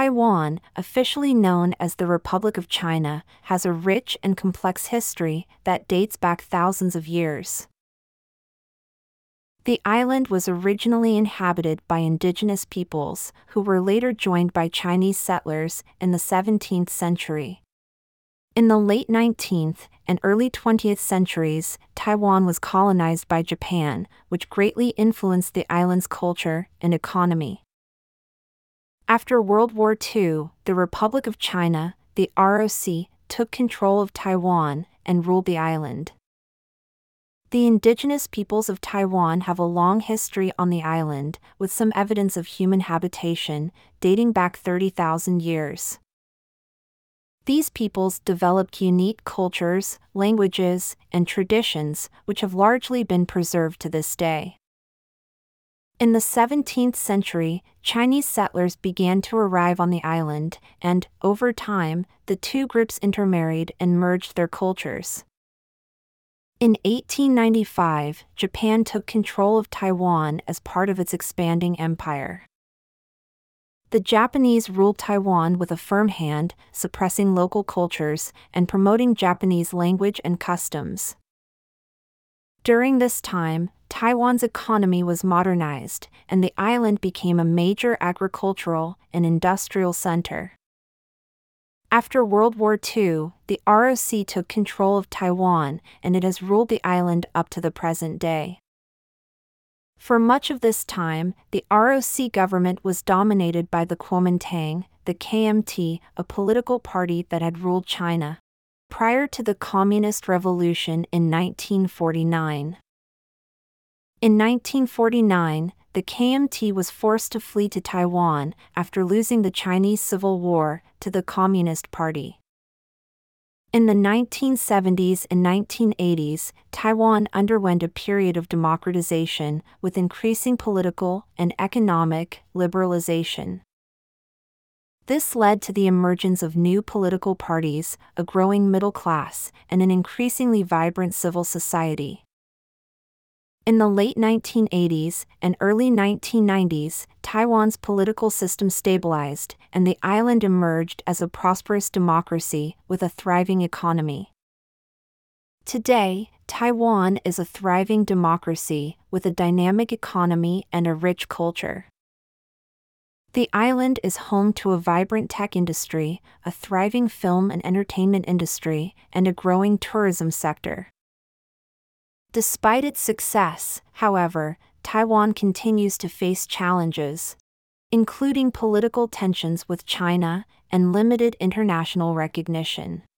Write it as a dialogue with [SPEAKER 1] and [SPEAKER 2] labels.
[SPEAKER 1] Taiwan, officially known as the Republic of China, has a rich and complex history that dates back thousands of years. The island was originally inhabited by indigenous peoples, who were later joined by Chinese settlers in the 17th century. In the late 19th and early 20th centuries, Taiwan was colonized by Japan, which greatly influenced the island's culture and economy. After World War II, the Republic of China, the ROC, took control of Taiwan and ruled the island. The indigenous peoples of Taiwan have a long history on the island, with some evidence of human habitation, dating back 30,000 years. These peoples developed unique cultures, languages, and traditions, which have largely been preserved to this day. In the 17th century, Chinese settlers began to arrive on the island, and, over time, the two groups intermarried and merged their cultures. In 1895, Japan took control of Taiwan as part of its expanding empire. The Japanese ruled Taiwan with a firm hand, suppressing local cultures and promoting Japanese language and customs. During this time, Taiwan's economy was modernized, and the island became a major agricultural and industrial center. After World War II, the ROC took control of Taiwan, and it has ruled the island up to the present day. For much of this time, the ROC government was dominated by the Kuomintang, the KMT, a political party that had ruled China prior to the Communist Revolution in 1949. In 1949, the KMT was forced to flee to Taiwan after losing the Chinese Civil War to the Communist Party. In the 1970s and 1980s, Taiwan underwent a period of democratization with increasing political and economic liberalization. This led to the emergence of new political parties, a growing middle class, and an increasingly vibrant civil society. In the late 1980s and early 1990s, Taiwan's political system stabilized, and the island emerged as a prosperous democracy with a thriving economy. Today, Taiwan is a thriving democracy with a dynamic economy and a rich culture. The island is home to a vibrant tech industry, a thriving film and entertainment industry, and a growing tourism sector. Despite its success, however, Taiwan continues to face challenges, including political tensions with China and limited international recognition.